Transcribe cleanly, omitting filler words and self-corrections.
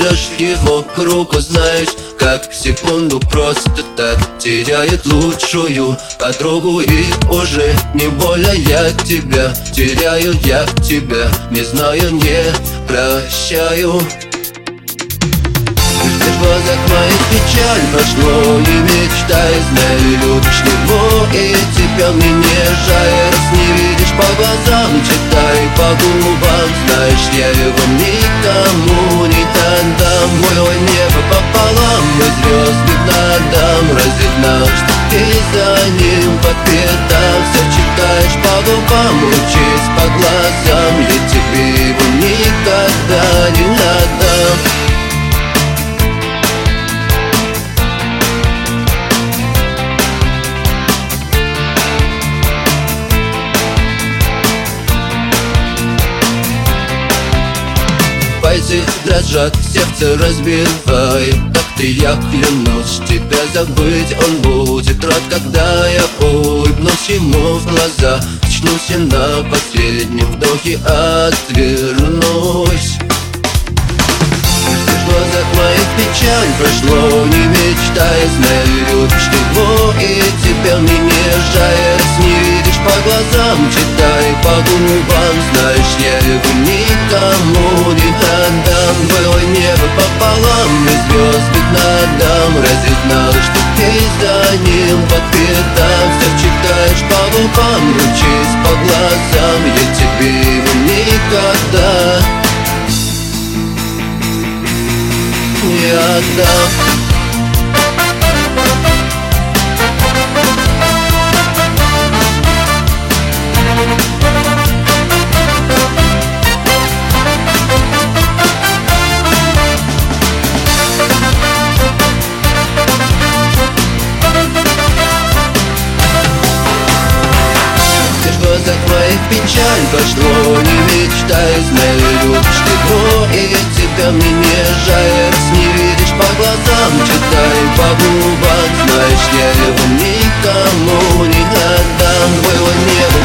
берешь его к руку, знаешь, как в секунду просто так теряет лучшую подругу. И уже не больно я тебя теряю, я тебя не знаю, не прощаю. В глазах моих печаль прошло, не мечтай, знаю, любишь его, и тебя мне не жаль. Раз не видишь по глазам, читай по губам, знаешь, я его никому не отдам. Мое небо пополам, мы звезды надам, разве знал, что ты за ним по пятам? Все читаешь по губам, учись по глазам, я тебе его никогда не отдам. Пальцы дрожат, сердце разбивает. Так ты, я клянусь, тебя забыть он будет рад, когда я улыбнусь ему в глаза, очнусь и на последнем вдохе отвернусь. В глазах моих печаль прошло, не мечтай, знаю, любишь его, и тебя мне не жаль. Раз не видишь по глазам, читай по губам, знаешь, я его никому не отдам. Было небо пополам, мы звезды надам, разве знал, что ты за ним по пятам? Все читаешь по губам, учись по глазам, я тебе его никогда не отдам. В глазах моих печаль пошло, не мечтай, знаю, любишь его, и тебя мне не жаль. Раз не видишь по глазам, читай по губам, знаешь, я его никому не отдам. Было небо